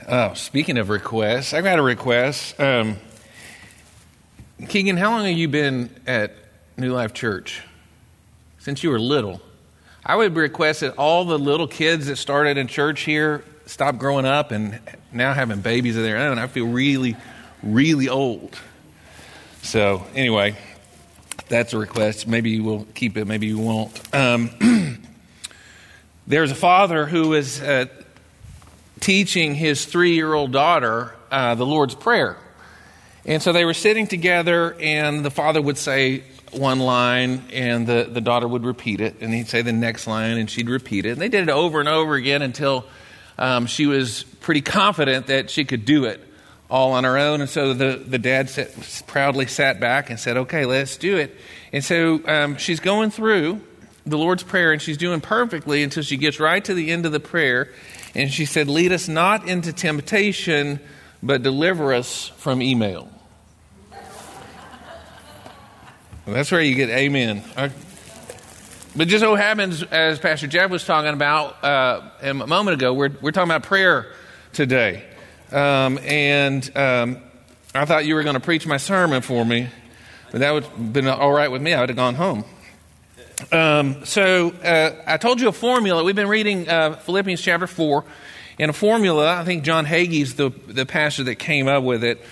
Oh, speaking of requests, I got a request. Keegan, how long have you been at New Life Church? Since you were little. I would request that all the little kids that started in church here stop growing up and now having babies of their own. I feel really, really old. So anyway, that's a request. Maybe you will keep it, maybe you won't. There's a father who is teaching his 3-year-old daughter the Lord's Prayer. And so they were sitting together, and the father would say one line, and the daughter would repeat it, and he'd say the next line, and she'd repeat it. And they did it over and over again until she was pretty confident that she could do it all on her own. And so the dad proudly sat back and said, okay, let's do it. And so she's going through the Lord's Prayer, and she's doing perfectly until she gets right to the end of the prayer. And she said, lead us not into temptation, but deliver us from email. Well, that's where you get amen. But just so happens, as Pastor Jeff was talking about a moment ago, we're talking about prayer today. And I thought you were going to preach my sermon for me, but that would have been all right with me. I would have gone home. So I told you a formula. We've been reading Philippians chapter 4. And a formula, I think John Hagee's the pastor that came up with it.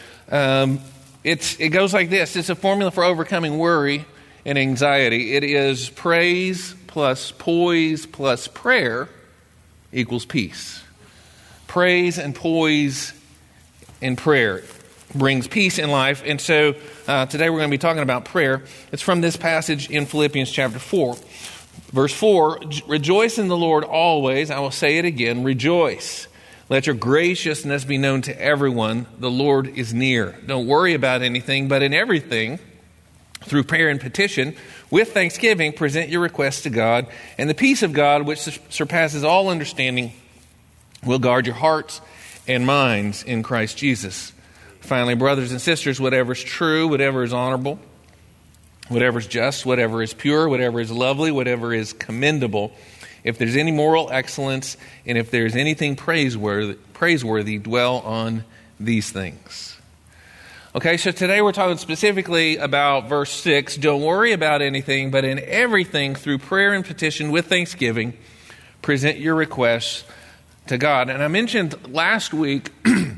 It goes like this. It's a formula for overcoming worry and anxiety. It is praise plus poise plus prayer equals peace. Praise and poise and prayer brings peace in life. And so today we're going to be talking about prayer. It's from this passage in Philippians chapter 4. Verse 4, rejoice in the Lord always. I will say it again, rejoice. Let your graciousness be known to everyone. The Lord is near. Don't worry about anything, but in everything, through prayer and petition, with thanksgiving, present your requests to God. And the peace of God, which surpasses all understanding, will guard your hearts and minds in Christ Jesus. Finally, brothers and sisters, whatever is true, whatever is honorable, whatever is just, whatever is pure, whatever is lovely, whatever is commendable, if there's any moral excellence, and if there's anything praiseworthy, dwell on these things. Okay, so today we're talking specifically about verse 6. Don't worry about anything, but in everything, through prayer and petition with thanksgiving, present your requests to God. And I mentioned last week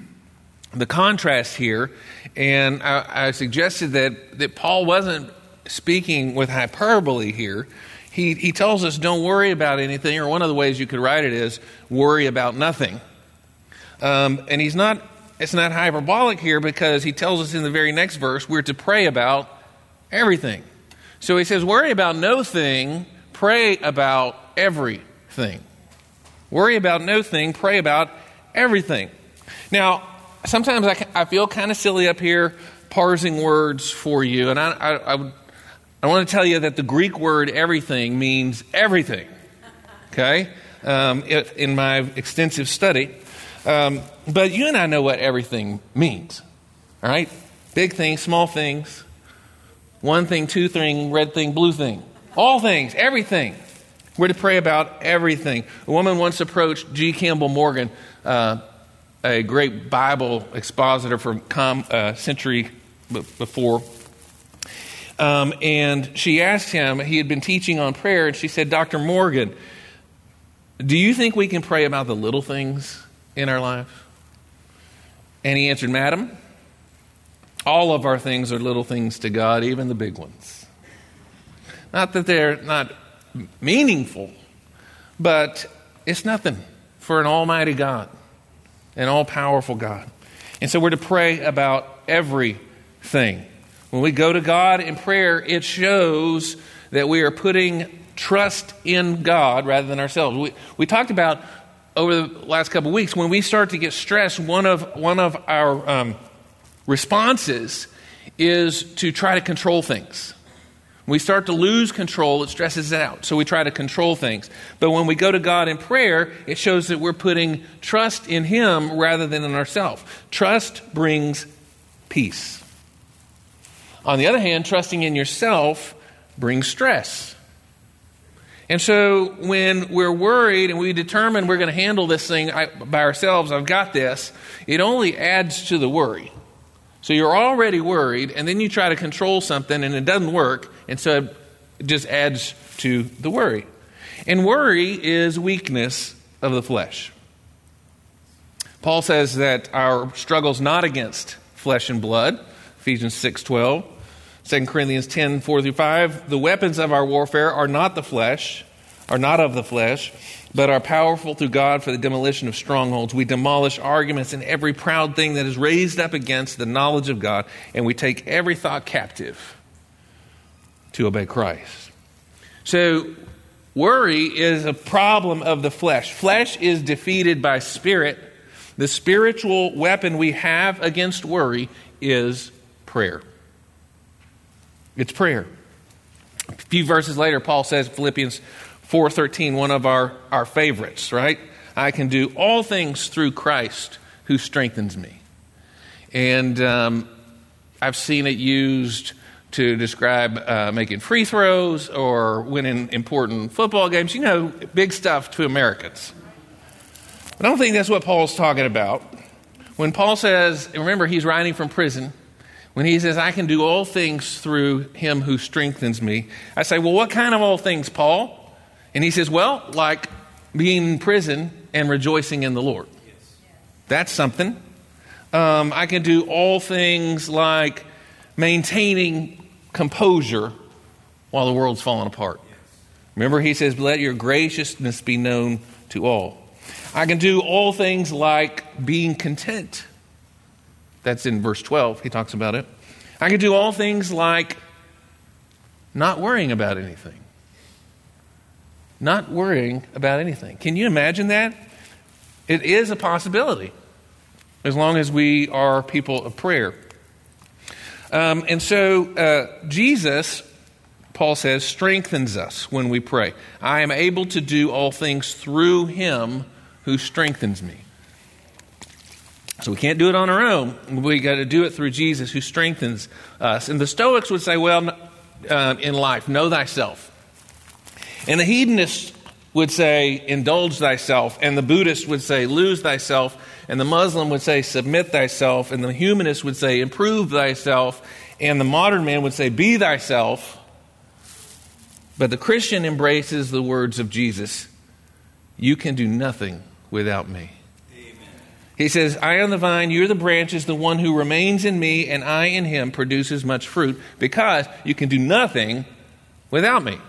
the contrast here, and I suggested that Paul wasn't speaking with hyperbole here. He tells us don't worry about anything, or one of the ways you could write it is worry about nothing. And it's not hyperbolic here, because he tells us in the very next verse we're to pray about everything. So he says worry about no thing, pray about everything. Worry about no thing, pray about everything. Now, sometimes I feel kind of silly up here parsing words for you, and I want to tell you that the Greek word everything means everything, okay, in my extensive study. But you and I know what everything means, all right? Big things, small things, one thing, two thing, red thing, blue thing, all things, everything. We're to pray about everything. A woman once approached G. Campbell Morgan, a great Bible expositor from century before. And she asked him, he had been teaching on prayer, and she said, Dr. Morgan, do you think we can pray about the little things in our life? And he answered, Madam, all of our things are little things to God, even the big ones. Not that they're not meaningful, but it's nothing for an almighty God, an all-powerful God. And so we're to pray about everything. When we go to God in prayer, it shows that we are putting trust in God rather than ourselves. We talked about over the last couple of weeks, when we start to get stressed, one of our responses is to try to control things. When we start to lose control, it stresses us out. So we try to control things. But when we go to God in prayer, it shows that we're putting trust in Him rather than in ourselves. Trust brings peace. On the other hand, trusting in yourself brings stress. And so when we're worried and we determine we're going to handle this thing by ourselves, I've got this, it only adds to the worry. So you're already worried, and then you try to control something, and it doesn't work, and so it just adds to the worry. And worry is weakness of the flesh. Paul says that our struggle's not against flesh and blood, Ephesians 6:12. 2 Corinthians 10:4-5, the weapons of our warfare are not of the flesh, but are powerful through God for the demolition of strongholds. We demolish arguments and every proud thing that is raised up against the knowledge of God, and we take every thought captive to obey Christ. So worry is a problem of the flesh. Flesh is defeated by spirit. The spiritual weapon we have against worry is prayer. It's prayer. A few verses later, Paul says, Philippians 4:13, one of our favorites, right? I can do all things through Christ who strengthens me. And I've seen it used to describe making free throws or winning important football games. You know, big stuff to Americans. But I don't think that's what Paul's talking about. When Paul says, remember, he's writing from prison. When he says, I can do all things through him who strengthens me, I say, well, what kind of all things, Paul? And he says, well, like being in prison and rejoicing in the Lord. That's something. I can do all things like maintaining composure while the world's falling apart. Remember, he says, let your graciousness be known to all. I can do all things like being content. That's in verse 12. He talks about it. I can do all things like not worrying about anything. Not worrying about anything. Can you imagine that? It is a possibility as long as we are people of prayer. And so Jesus, Paul says, strengthens us when we pray. I am able to do all things through him who strengthens me. So we can't do it on our own. We got to do it through Jesus who strengthens us. And the Stoics would say, well, in life, know thyself. And the hedonists would say, indulge thyself. And the Buddhist would say, lose thyself. And the Muslim would say, submit thyself. And the humanist would say, improve thyself. And the modern man would say, be thyself. But the Christian embraces the words of Jesus. You can do nothing without me. He says, I am the vine, you're the branches, the one who remains in me and I in him produces much fruit because you can do nothing without me. Amen.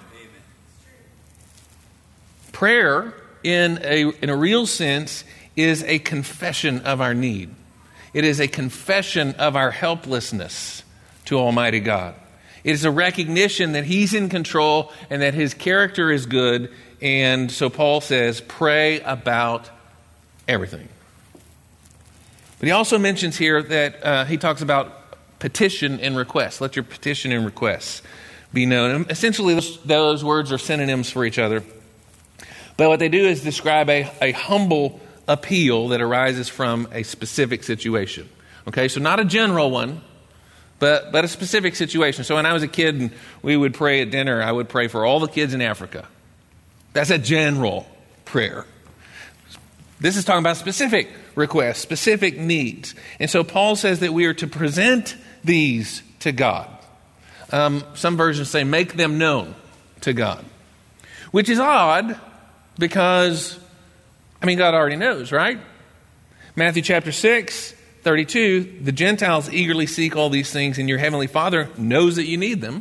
Prayer, in a real sense, is a confession of our need. It is a confession of our helplessness to Almighty God. It is a recognition that he's in control and that his character is good. And so Paul says, pray about everything. But he also mentions here that he talks about petition and request. Let your petition and requests be known. And essentially, those words are synonyms for each other. But what they do is describe a humble appeal that arises from a specific situation. Okay, so not a general one, but a specific situation. So when I was a kid and we would pray at dinner, I would pray for all the kids in Africa. That's a general prayer. This is talking about specific requests, specific needs. And so Paul says that we are to present these to God. Some versions say make them known to God. Which is odd because, God already knows, right? Matthew chapter 6:32, the Gentiles eagerly seek all these things and your heavenly Father knows that you need them.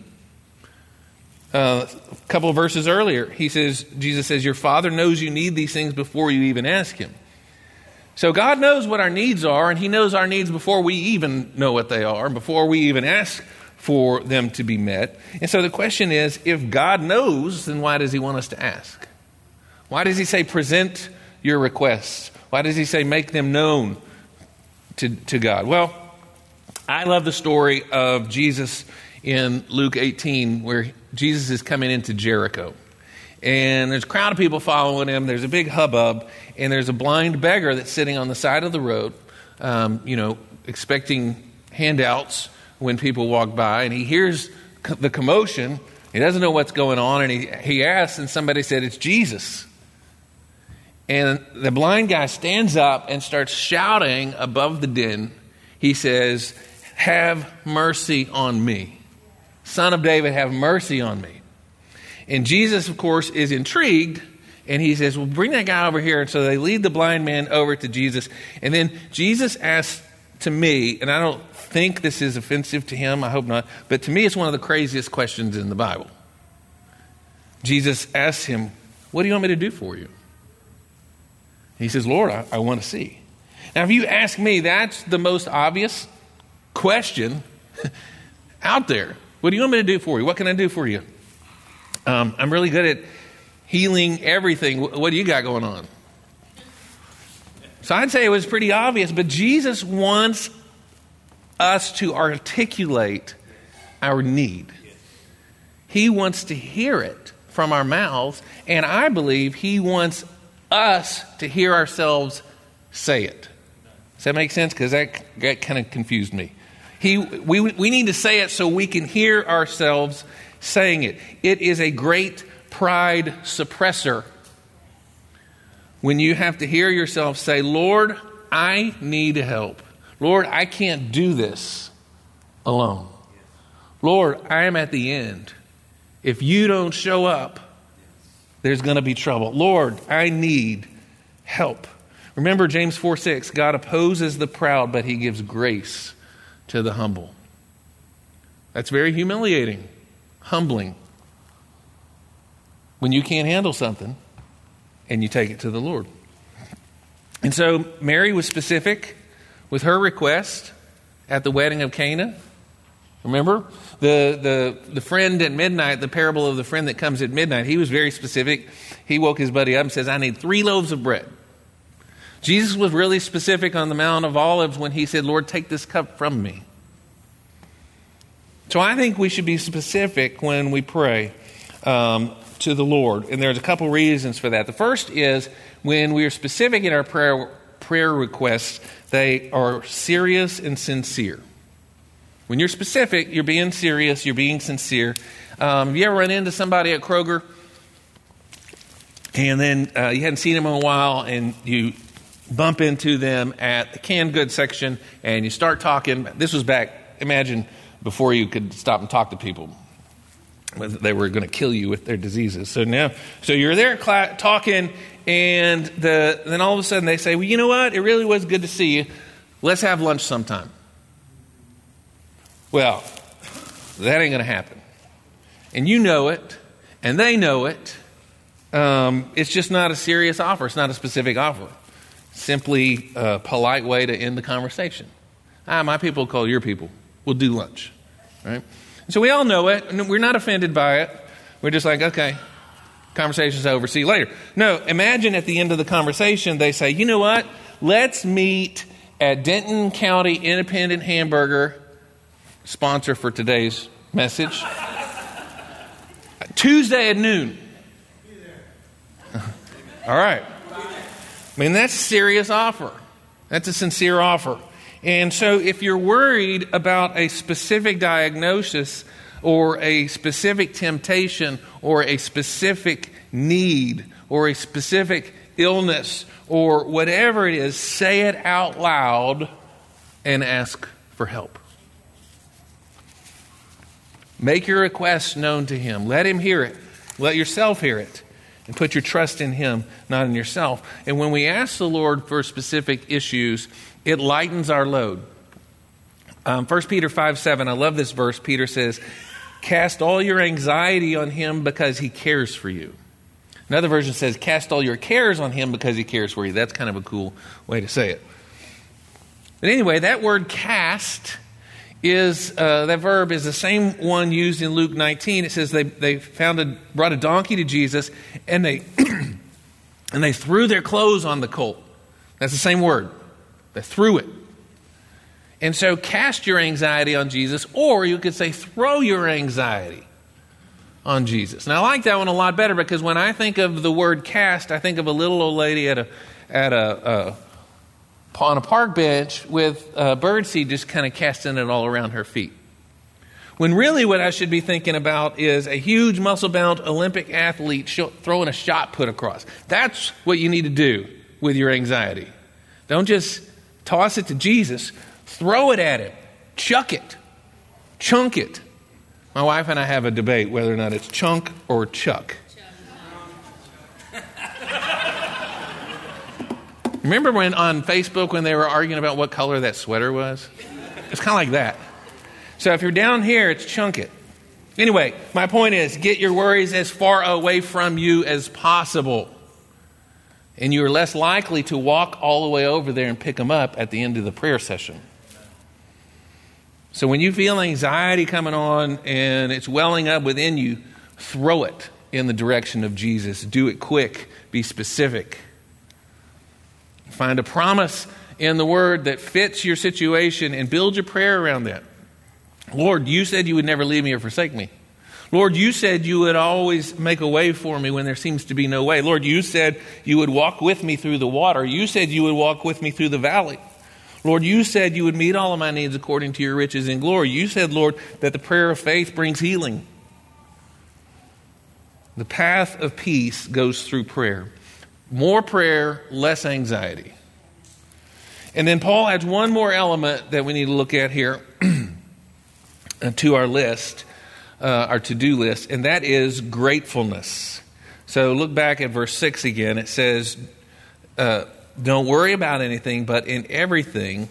A couple of verses earlier, Jesus says, your Father knows you need these things before you even ask him. So God knows what our needs are, and he knows our needs before we even know what they are, before we even ask for them to be met. And so the question is, if God knows, then why does he want us to ask? Why does he say present your requests? Why does he say make them known to God? Well, I love the story of Jesus in Luke 18, where Jesus is coming into Jericho. And there's a crowd of people following him. There's a big hubbub. And there's a blind beggar that's sitting on the side of the road, expecting handouts when people walk by. And he hears the commotion. He doesn't know what's going on, and he asks, and somebody said, it's Jesus. And the blind guy stands up and starts shouting above the din. He says, have mercy on me. Son of David, have mercy on me. And Jesus, of course, is intrigued, and he says, well, bring that guy over here. And so they lead the blind man over to Jesus. And then Jesus asks to me, and I don't think this is offensive to him, I hope not, but to me it's one of the craziest questions in the Bible. Jesus asks him, what do you want me to do for you? He says, Lord, I want to see. Now, if you ask me, that's the most obvious question out there. What do you want me to do for you? What can I do for you? I'm really good at healing everything. What do you got going on? So I'd say it was pretty obvious, but Jesus wants us to articulate our need. He wants to hear it from our mouths, and I believe he wants us to hear ourselves say it. Does that make sense? Because that kind of confused me. We need to say it so we can hear ourselves saying it. It is a great pride suppressor when you have to hear yourself say, Lord, I need help. Lord, I can't do this alone. Lord, I am at the end. If you don't show up, there's going to be trouble. Lord, I need help. Remember James 4:6, God opposes the proud, but he gives grace to the humble. That's very humiliating, humbling. When you can't handle something and you take it to the Lord. And so Mary was specific with her request at the wedding of Cana. Remember? The friend at midnight, the parable of the friend that comes at midnight, he was very specific. He woke his buddy up and says, I need 3 loaves of bread. Jesus was really specific on the Mount of Olives when he said, Lord, take this cup from me. So I think we should be specific when we pray to the Lord. And there's a couple reasons for that. The first is when we are specific in our prayer requests, they are serious and sincere. When you're specific, you're being serious, you're being sincere. Have you ever run into somebody at Kroger and then you hadn't seen them in a while and you bump into them at the canned goods section and you start talking? This was back, imagine, before you could stop and talk to people. They were going to kill you with their diseases. So you're there talking, and then all of a sudden they say, well, you know what? It really was good to see you. Let's have lunch sometime. Well, that ain't going to happen. And you know it, and they know it. It's just not a serious offer. It's not a specific offer. Simply a polite way to end the conversation. My people call your people. We'll do lunch. Right? So we all know it, and we're not offended by it. We're just like, okay, conversation's over. See you later. No, imagine at the end of the conversation, they say, you know what? Let's meet at Denton County Independent Hamburger, sponsor for today's message, Tuesday at noon. All right. I mean, that's a serious offer. That's a sincere offer. And so if you're worried about a specific diagnosis or a specific temptation or a specific need or a specific illness or whatever it is, say it out loud and ask for help. Make your request known to him. Let him hear it. Let yourself hear it. And put your trust in him, not in yourself. And when we ask the Lord for specific issues, it lightens our load. 1 Peter 5:7, I love this verse. Peter says, cast all your anxiety on him because he cares for you. Another version says, cast all your cares on him because he cares for you. That's kind of a cool way to say it. But anyway, that word cast is, that verb is the same one used in Luke 19. It says they brought a donkey to Jesus and they and they threw their clothes on the colt. That's the same word. They threw it. And so cast your anxiety on Jesus, or you could say throw your anxiety on Jesus. Now I like that one a lot better because when I think of the word cast, I think of a little old lady on a park bench with birdseed just kind of casting it all around her feet. When really what I should be thinking about is a huge muscle-bound Olympic athlete throwing a shot put across. That's what you need to do with your anxiety. Don't just toss it to Jesus. Throw it at him. Chuck it. Chunk it. My wife and I have a debate whether or not it's chunk or chuck. Remember when on Facebook when they were arguing about what color that sweater was? It's kind of like that. So if you're down here, it's chunk it. Anyway, my point is get your worries as far away from you as possible. And you're less likely to walk all the way over there and pick them up at the end of the prayer session. So when you feel anxiety coming on and it's welling up within you, throw it in the direction of Jesus. Do it quick. Be specific. Find a promise in the Word that fits your situation and build your prayer around that. Lord, you said you would never leave me or forsake me. Lord, you said you would always make a way for me when there seems to be no way. Lord, you said you would walk with me through the water. You said you would walk with me through the valley. Lord, you said you would meet all of my needs according to your riches and glory. You said, Lord, that the prayer of faith brings healing. The path of peace goes through prayer. More prayer, less anxiety. And then Paul adds one more element that we need to look at here to our list, our to-do list, and that is gratefulness. So look back at verse 6 again. It says, don't worry about anything, but in everything,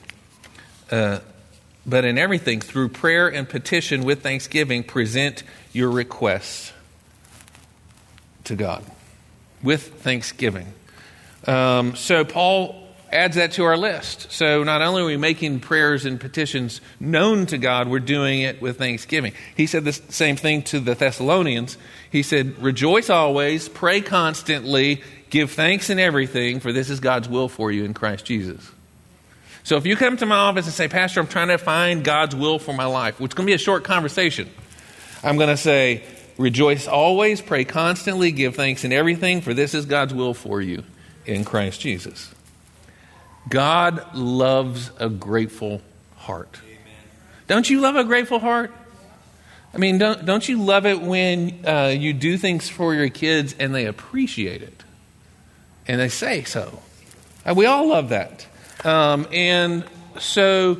through prayer and petition with thanksgiving, present your requests to God with thanksgiving. So Paul adds that to our list. So not only are we making prayers and petitions known to God, we're doing it with thanksgiving. He said the same thing to the Thessalonians. He said, rejoice always, pray constantly, give thanks in everything, for this is God's will for you in Christ Jesus. So if you come to my office and say, Pastor, I'm trying to find God's will for my life, which is going to be a short conversation, I'm going to say, rejoice always, pray constantly, give thanks in everything, for this is God's will for you in Christ Jesus. God loves a grateful heart. Amen. Don't you love a grateful heart? I mean, don't you love it when you do things for your kids and they appreciate it? And they say so. We all love that. And so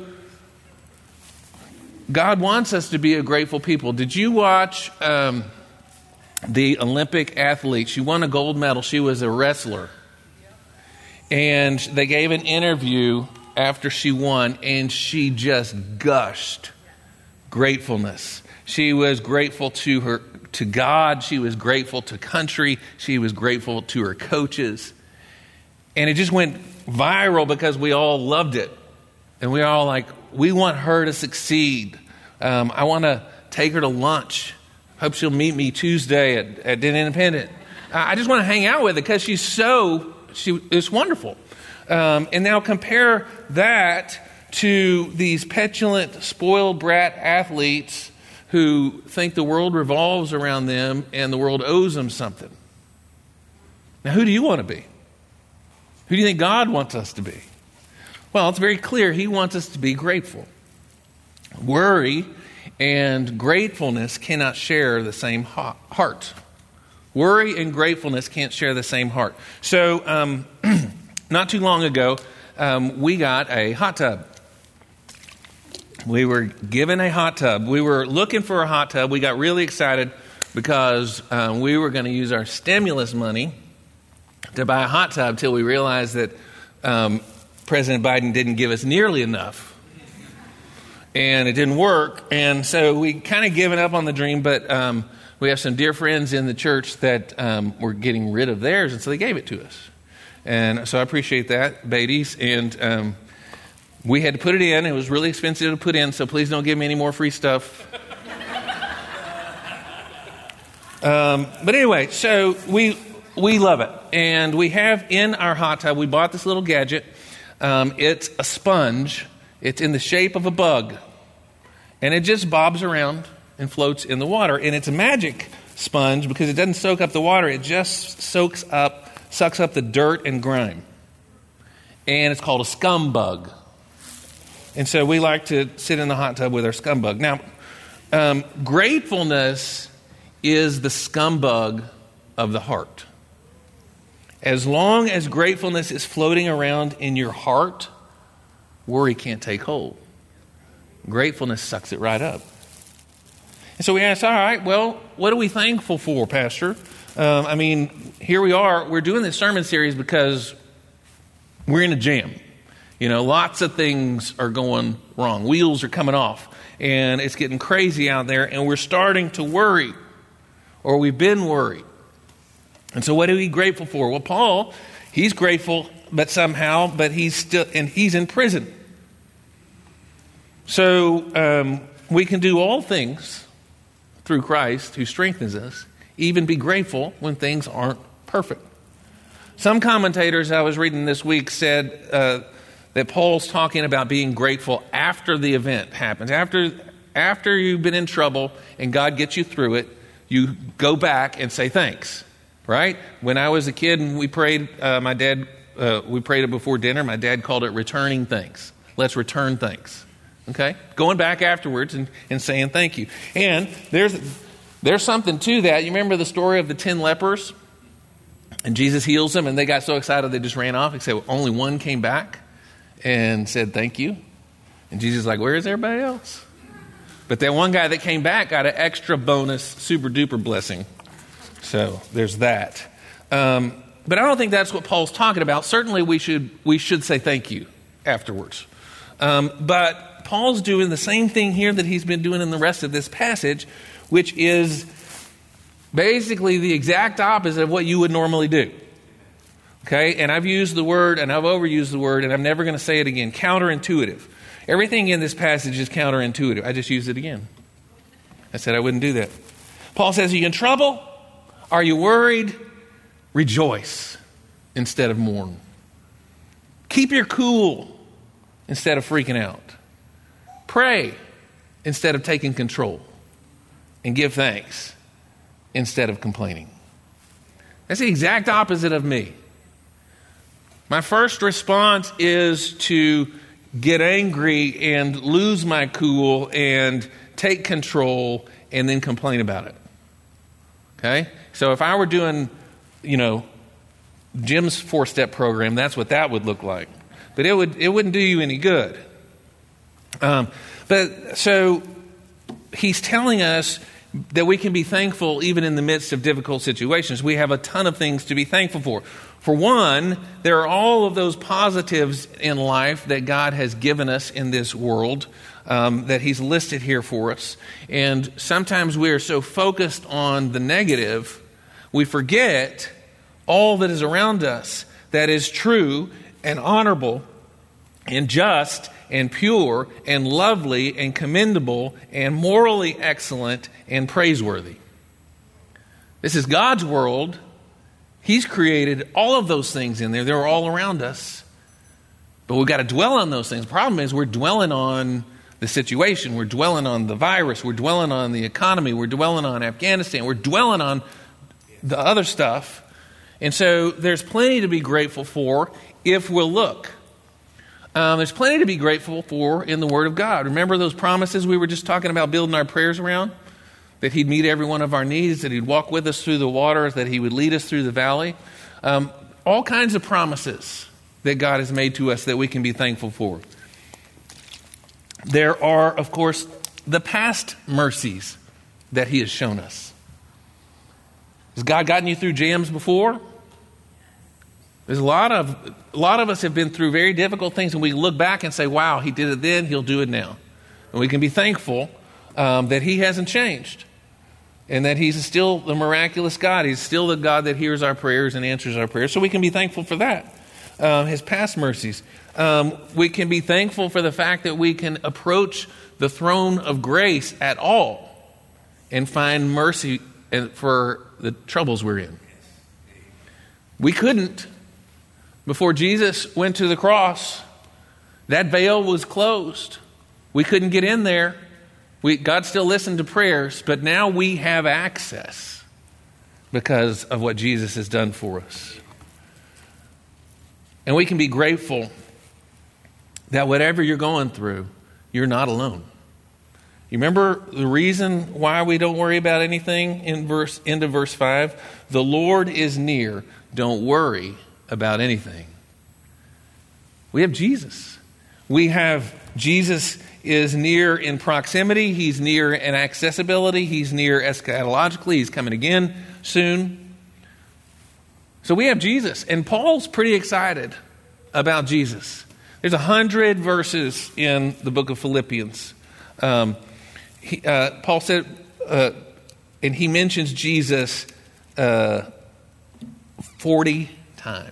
God wants us to be a grateful people. Did you watch the Olympic athlete? She won a gold medal. She was a wrestler. And they gave an interview after she won, and she just gushed gratefulness. She was grateful to God. She was grateful to country. She was grateful to her coaches. And it just went viral because we all loved it. And we all like, we want her to succeed. I want to take her to lunch. Hope she'll meet me Tuesday at Den Independent. I just want to hang out with her because it's wonderful. And now compare that to these petulant, spoiled brat athletes who think the world revolves around them and the world owes them something. Now, who do you want to be? Who do you think God wants us to be? Well, it's very clear He wants us to be grateful. Worry and gratefulness cannot share the same heart. Worry and gratefulness can't share the same heart. So, not too long ago, we got a hot tub. We were given a hot tub. We were looking for a hot tub. We got really excited because we were going to use our stimulus money to buy a hot tub till we realized that President Biden didn't give us nearly enough. And it didn't work. And so we kind of given up on the dream, but we have some dear friends in the church that were getting rid of theirs, and so they gave it to us. And so I appreciate that, Beatties. And we had to put it in. It was really expensive to put in, so please don't give me any more free stuff. But anyway, so we love it. And we have in our hot tub, we bought this little gadget. It's a sponge. It's in the shape of a bug. And it just bobs around and floats in the water. And it's a magic sponge because it doesn't soak up the water. It just sucks up the dirt and grime. And it's called a scum bug. And so we like to sit in the hot tub with our scum bug. Now, Gratefulness is the scumbag of the heart. As long as gratefulness is floating around in your heart, worry can't take hold. Gratefulness sucks it right up. And so we ask, all right, well, what are we thankful for, Pastor? Here we are. We're doing this sermon series because we're in a jam. Lots of things are going wrong. Wheels are coming off. And it's getting crazy out there. And we're starting to worry. Or we've been worried. And so what are we grateful for? Well, Paul, he's grateful, but he's in prison. So we can do all things through Christ who strengthens us, even be grateful when things aren't perfect. Some commentators I was reading this week said that Paul's talking about being grateful after the event happens. After you've been in trouble and God gets you through it, you go back and say thanks, right? When I was a kid and we prayed, we prayed it before dinner. My dad called it returning thanks. Let's return thanks. Okay? Going back afterwards and saying thank you. And there's something to that. You remember the story of the 10 lepers? And Jesus heals them, and they got so excited they just ran off. Except only one came back and said thank you. And Jesus is like, where is everybody else? But that one guy that came back got an extra bonus, super duper blessing. So there's that. But I don't think that's what Paul's talking about. Certainly we should say thank you afterwards. But Paul's doing the same thing here that he's been doing in the rest of this passage, which is basically the exact opposite of what you would normally do. Okay? And I've used the word, and I've overused the word, and I'm never going to say it again. Counterintuitive. Everything in this passage is counterintuitive. I just used it again. I said I wouldn't do that. Paul says, are you in trouble? Are you worried? Rejoice instead of mourn. Keep your cool instead of freaking out. Pray instead of taking control. And give thanks instead of complaining. That's the exact opposite of me. My first response is to get angry and lose my cool and take control and then complain about it. Okay? So if I were doing, Jim's 4-step program, that's what that would look like. But it wouldn't do you any good. But so he's telling us that we can be thankful even in the midst of difficult situations. We have a ton of things to be thankful for. For one, there are all of those positives in life that God has given us in this world that he's listed here for us. And sometimes we are so focused on the negative, we forget all that is around us that is true and honorable and just and pure and lovely and commendable and morally excellent and praiseworthy. This is God's world. He's created all of those things in there. They're all around us. But we've got to dwell on those things. The problem is we're dwelling on the situation. We're dwelling on the virus. We're dwelling on the economy. We're dwelling on Afghanistan. We're dwelling on the other stuff. And so there's plenty to be grateful for if we'll look. There's plenty to be grateful for in the Word of God. Remember those promises we were just talking about building our prayers around? That He'd meet every one of our needs, that He'd walk with us through the waters, that He would lead us through the valley. All kinds of promises that God has made to us that we can be thankful for. There are, of course, the past mercies that He has shown us. Has God gotten you through jams before? There's a lot of us have been through very difficult things, and we look back and say, wow, He did it then, He'll do it now. And we can be thankful that He hasn't changed and that He's still the miraculous God. He's still the God that hears our prayers and answers our prayers. So we can be thankful for that, His past mercies. We can be thankful for the fact that we can approach the throne of grace at all and find mercy for the troubles we're in. We couldn't. Before Jesus went to the cross, that veil was closed. We couldn't get in there. God still listened to prayers, but now we have access because of what Jesus has done for us. And we can be grateful that whatever you're going through, you're not alone. You remember the reason why we don't worry about anything in end of verse 5? The Lord is near. Don't worry about anything. We have Jesus. We have Jesus is near in proximity. He's near in accessibility. He's near eschatologically. He's coming again soon. So we have Jesus. And Paul's pretty excited about Jesus. There's 100 verses in the book of Philippians. Paul said, and he mentions Jesus 40 times.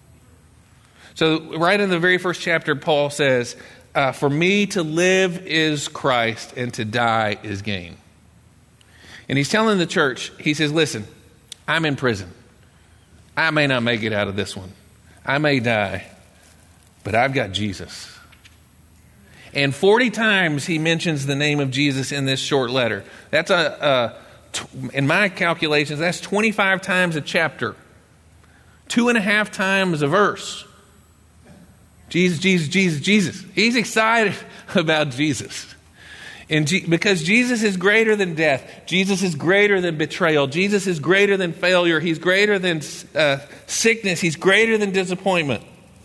So right in the very first chapter, Paul says, for me to live is Christ and to die is gain. And he's telling the church, he says, listen, I'm in prison. I may not make it out of this one. I may die, but I've got Jesus. And 40 times he mentions the name of Jesus in this short letter. That's in my calculations, that's 25 times a chapter. 2.5 times a verse. Jesus, Jesus, Jesus, Jesus. He's excited about Jesus. And because Jesus is greater than death. Jesus is greater than betrayal. Jesus is greater than failure. He's greater than sickness. He's greater than disappointment.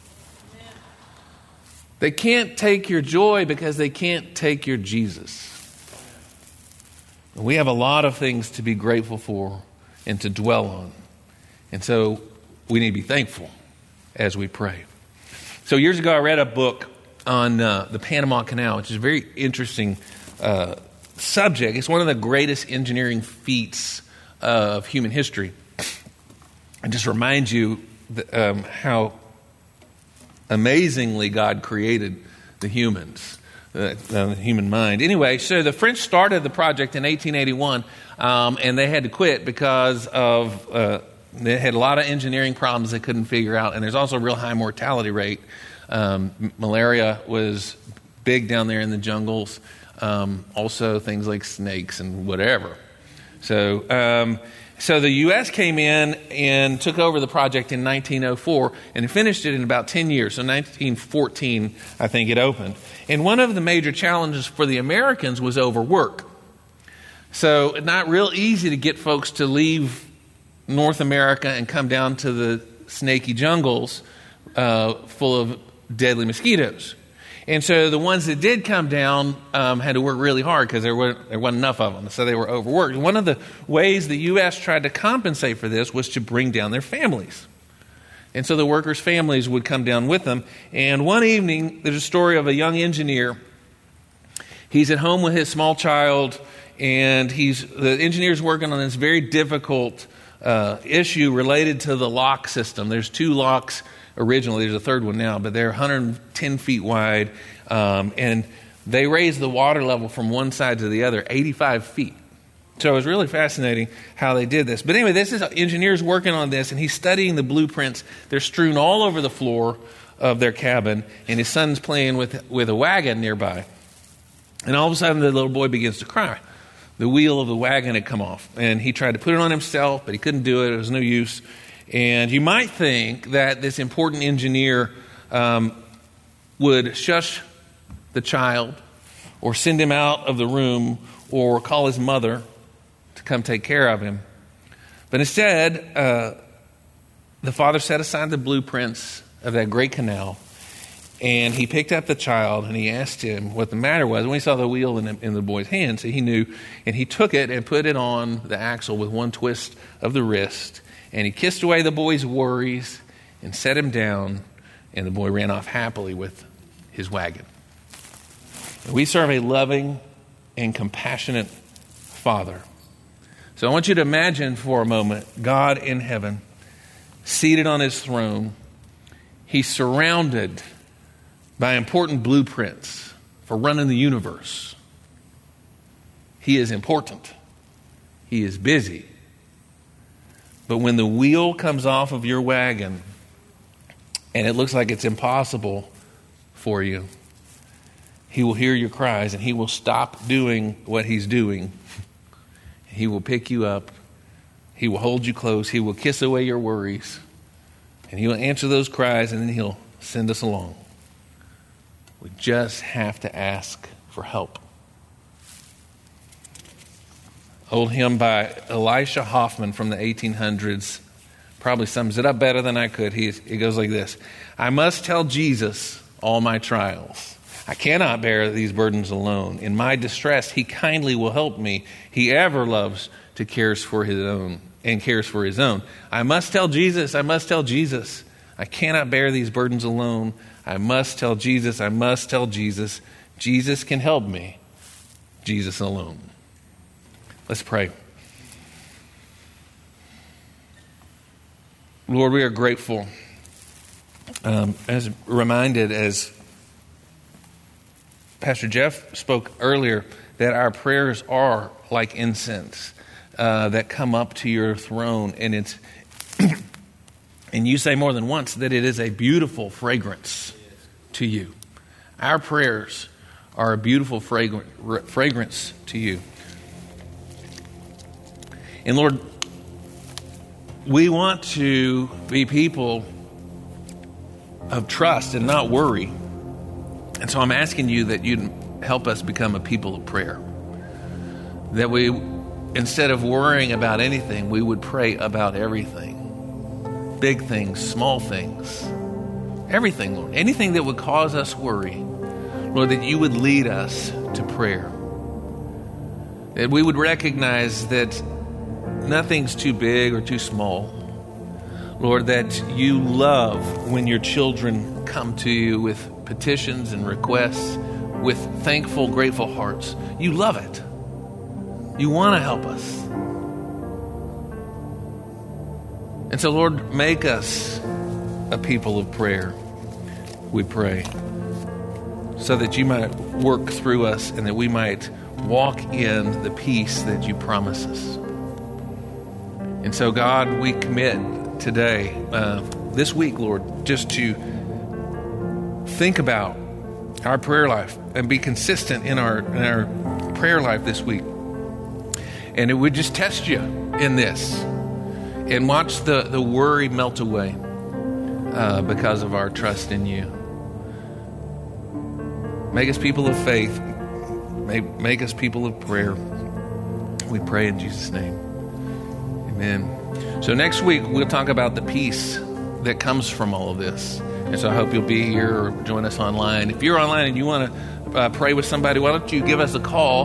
They can't take your joy because they can't take your Jesus. We have a lot of things to be grateful for and to dwell on. And so we need to be thankful as we pray. So years ago I read a book on the Panama Canal, which is a very interesting subject. It's one of the greatest engineering feats of human history. It just reminds you how amazingly God created the humans, the human mind. Anyway, so the French started the project in 1881, and they had to quit because of they had a lot of engineering problems they couldn't figure out, and there's also a real high mortality rate. Malaria was big down there in the jungles. Also things like snakes and whatever. So the U.S. came in and took over the project in 1904 and finished it in about 10 years. So 1914, I think it opened. And one of the major challenges for the Americans was overwork. So not real easy to get folks to leave North America and come down to the snaky jungles full of deadly mosquitoes. And so the ones that did come down had to work really hard because there wasn't enough of them. So they were overworked. One of the ways the U.S. tried to compensate for this was to bring down their families. And so the workers' families would come down with them. And one evening, there's a story of a young engineer. He's at home with his small child, and the engineer's working on this very difficult issue related to the lock system. There's 2 locks originally. There's a third one now, but they're 110 feet wide, and they raised the water level from one side to the other 85 feet. So it was really fascinating how they did this. But anyway, this is engineers working on this, and he's studying the blueprints. They're strewn all over the floor of their cabin, and his son's playing with a wagon nearby. And all of a sudden, the little boy begins to cry. The wheel of the wagon had come off, and he tried to put it on himself, but he couldn't do it. It was no use. And you might think that this important engineer would shush the child or send him out of the room or call his mother to come take care of him. But instead, the father set aside the blueprints of that great canal, and he picked up the child and he asked him what the matter was. When he saw the wheel in the boy's hand, so he knew, and he took it and put it on the axle with one twist of the wrist. And he kissed away the boy's worries and set him down, and the boy ran off happily with his wagon. And we serve a loving and compassionate Father. So I want you to imagine for a moment God in heaven, seated on his throne. He's surrounded by important blueprints for running the universe. He is important. He is busy. But when the wheel comes off of your wagon and it looks like it's impossible for you, he will hear your cries and he will stop doing what he's doing. He will pick you up. He will hold you close. He will kiss away your worries. And he will answer those cries, and then he'll send us along. We just have to ask for help. old hymn by Elisha Hoffman from the 1800s. Probably sums it up better than I could. It goes like this. I must tell Jesus all my trials. I cannot bear these burdens alone. In my distress, he kindly will help me. He ever loves to cares for his own and cares for his own. I must tell Jesus. I must tell Jesus. I cannot bear these burdens alone. I must tell Jesus. I must tell Jesus. Jesus can help me. Jesus alone. Let's pray. Lord, we are grateful, as reminded, as Pastor Jeff spoke earlier, that our prayers are like incense that come up to your throne, and it's and you say more than once that it is a beautiful fragrance to you. Our prayers are a beautiful fragrance to you. And Lord, we want to be people of trust and not worry. And so I'm asking you that you'd help us become a people of prayer. That we, instead of worrying about anything, we would pray about everything. Big things, small things. Everything, Lord. Anything that would cause us worry. Lord, that you would lead us to prayer. That we would recognize that nothing's too big or too small. Lord, that you love when your children come to you with petitions and requests, with thankful, grateful hearts. You love it. You want to help us. And so, Lord, make us a people of prayer, we pray, so that you might work through us and that we might walk in the peace that you promise us. And so, God, we commit today, this week, Lord, just to think about our prayer life and be consistent in our prayer life this week. And it would just test you in this and watch the worry melt away because of our trust in you. Make us people of faith. Make us people of prayer. We pray in Jesus' name. Amen. So next week, we'll talk about the peace that comes from all of this. And so I hope you'll be here or join us online. If you're online and you want to pray with somebody, why don't you give us a call,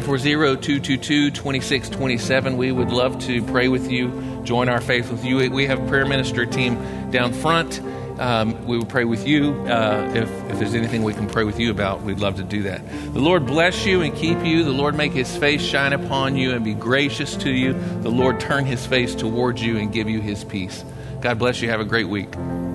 940-222-2627. We would love to pray with you, join our faith with you. We have a prayer minister team down front. We will pray with you. If there's anything we can pray with you about, we'd love to do that. The Lord bless you and keep you. The Lord make his face shine upon you and be gracious to you. The Lord turn his face towards you and give you his peace. God bless you. Have a great week.